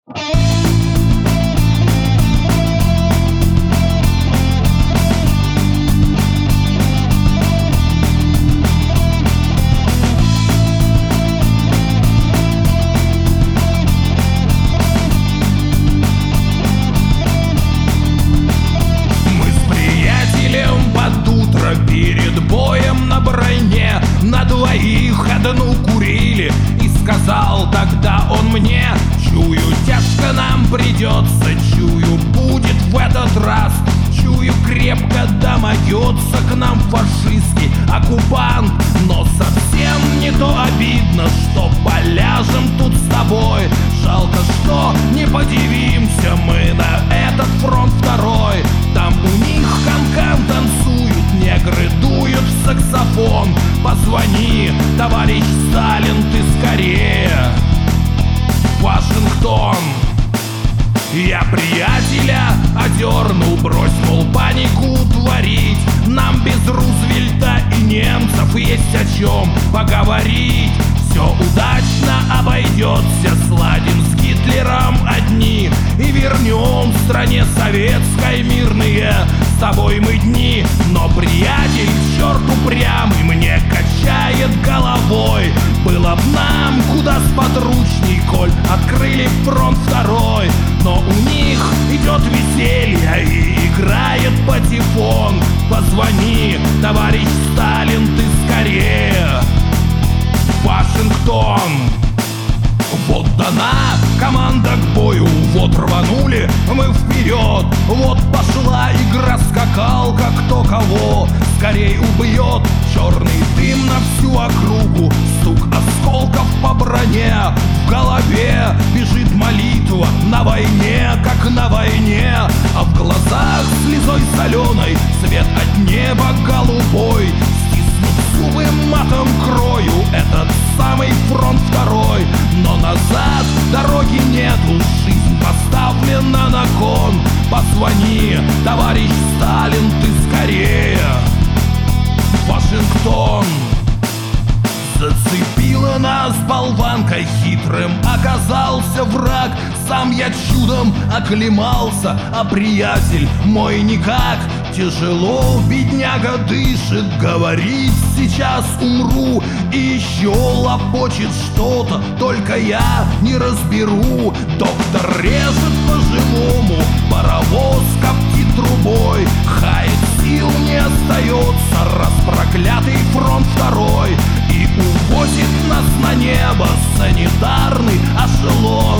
Перед боем на броне на двоих одну курили. И сказал тогда он мне: чую, тяжко нам придется, чую, будет в этот раз. Чую, крепко домогется к нам фашистский оккупант. Но совсем не то обидно, что поляжем тут с тобой. Жалко, что не подивимся мы на этот фронт второй. Там у них канкан танцуют, негры дуют в саксофон. Позвони, товарищ Сталин, ты скорее Вашингтон. Я приятеля одернул, брось, мол, панику творить. Нам без Рузвельта и немцев есть о чем поговорить. Все удачно обойдется, сладим с Гитлером одни и вернем стране советской мирные с тобой мы дни. Но приятель, черт упрямый, мне качает головой. Было б нам куда сподручней, коль открыли фронт второй. Но у них идет веселье и играет патефон. Позвони, товарищ Сталин, ты скорее Вашингтон. Вот дана команда к бою, вот рванули мы вперед. Вот пошла игра скакалка, кто кого скорей убьет. Черный дым на всю округу, стук осколков по броне. В голове бежит молитва на войне, как на войне. А в глазах слезой соленой свет от неба голубой. Зубы матом крою этот самый фронт второй. Но назад дороги нету, жизнь поставлена на кон. Позвони, товарищ Сталин, ты скорее Вашингтон. Зацепила нас болванкой хитрым, оказался враг. Сам я чудом оклемался, а приятель мой никак. Тяжело, бедняга дышит, говорит, сейчас умру. И еще лопочет что-то, только я не разберу. Доктор режет по-живому, паровоз коптит трубой. Хает, сил не остается, раз проклятый фронт второй. И увозит нас на небо санитарный эшелон.